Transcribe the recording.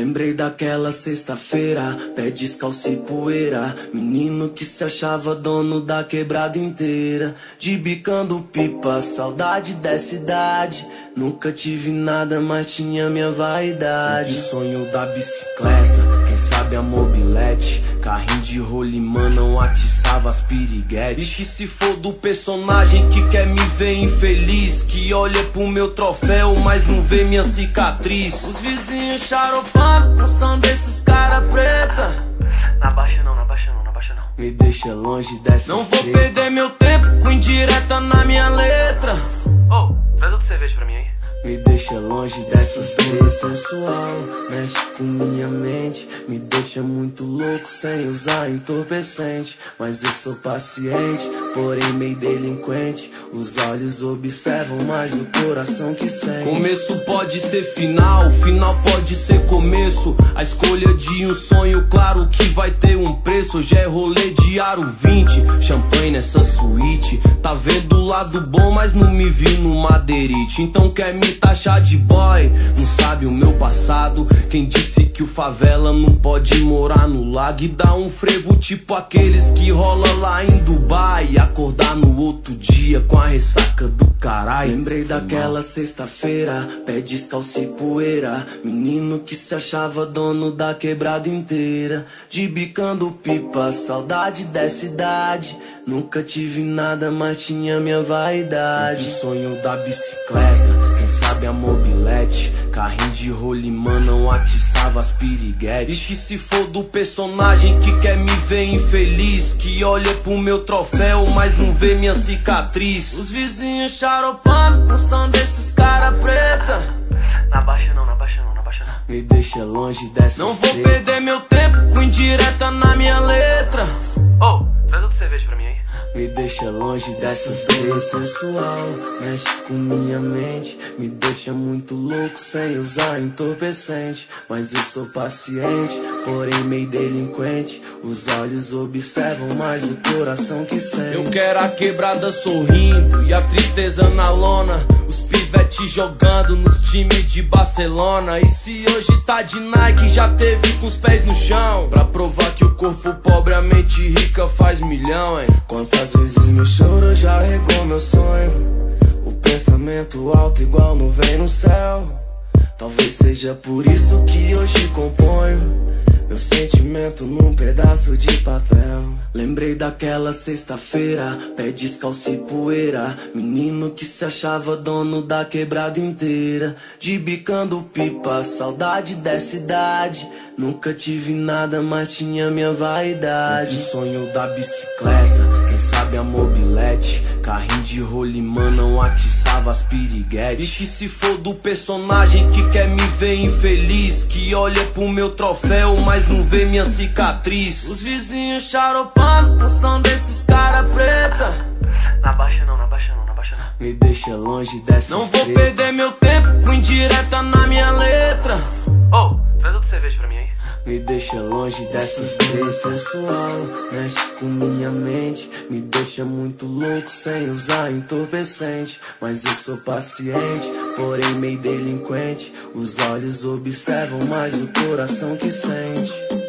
Lembrei daquela sexta-feira, pé descalço e poeira, menino que se achava dono da quebrada inteira, de bicando pipa, saudade dessa idade. Nunca tive nada, mas tinha minha vaidade. O sonho da bicicleta, quem sabe a mobilete, carrinho de rolimã não atiçava as piriguetes. E que se for do personagem que quer me ver infeliz, que olha pro meu troféu, mas não vê minha cicatriz. Os vizinhos charopando com som desses cara preta. Na baixa não, na baixa não, na baixa não. Me deixa longe dessas Não vou perder meu tempo com indireta na minha letra. Oh, traz outra cerveja pra mim aí. Me deixa longe dessas três sensual, mexe com minha mente, me deixa muito louco sem usar entorpecente. Mas eu sou paciente, porém meio delinquente. Os olhos observam mais o coração que sente. Começo pode ser final, final pode ser começo. A escolha de um sonho, claro que vai ter um preço. Hoje é rolê de aro 20, champanhe nessa suíte. Tá vendo o lado bom, mas não me viu no madeirite. Então quer me taxar de boy, não sabe o meu passado. Quem disse que o favela não pode morar no lago e dar um frevo tipo aqueles que rola lá em Dubai, e acordar no outro dia com a ressaca do caralho. Lembrei daquela sexta-feira, pé descalço e poeira, menino que se achava dono da quebrada inteira, de bicando pipa, saudade dessa idade. Nunca tive nada, mas tinha minha vaidade. O sonho da bicicleta, quem sabe a mobilete, carrinho de rolimã não atiçava as piriguetes. E que se for do personagem que quer me ver infeliz, que olha pro meu troféu, mas não vê minha cicatriz. Os vizinhos charopando com som desses cara preta. Na baixa não, na baixa não, na baixa não. Me deixa longe dessas Não vou perder meu tempo com indireta na minha letra. Oh, traz outra cerveja pra mim aí. Me deixa longe dessas três sensual, mexe com minha mente, me deixa muito louco sem usar entorpecente. Mas eu sou paciente, porém meio delinquente. Os olhos observam mais o coração que sente. Eu quero a quebrada sorrindo e a tristeza na lona, os pivete jogando nos times de Barcelona. E se hoje tá de Nike, já teve com os pés no chão, pra provar que o corpo pobre, a mente rica faz milhão, hein? Quantas vezes meu choro já regou meu sonho, o pensamento alto igual nuvem no céu. Talvez seja por isso que hoje componho meu sentimento num pedaço de papel. Lembrei daquela sexta-feira, pé descalço e poeira, menino que se achava dono da quebrada inteira, de bicando pipa, saudade dessa idade. Nunca tive nada, mas tinha minha vaidade. O sonho da bicicleta, quem sabe a mobilete, carrinho de rolimã não atiçava as piriguetes. E que se for do personagem que quer me ver infeliz, que olha pro meu troféu, mas não vê minha cicatriz. Os vizinhos charopando com som desses cara preta. Na baixa não, na baixa não, na baixa não. Me deixa longe dessas Não vou perder meu tempo com indireta na minha letra. Oh, traz outra cerveja pra mim aí. Me deixa longe dessas três sensual, mexe com minha mente, me deixa muito louco sem usar entorpecente. Mas eu sou paciente, porém meio delinquente. Os olhos observam mais o coração que sente.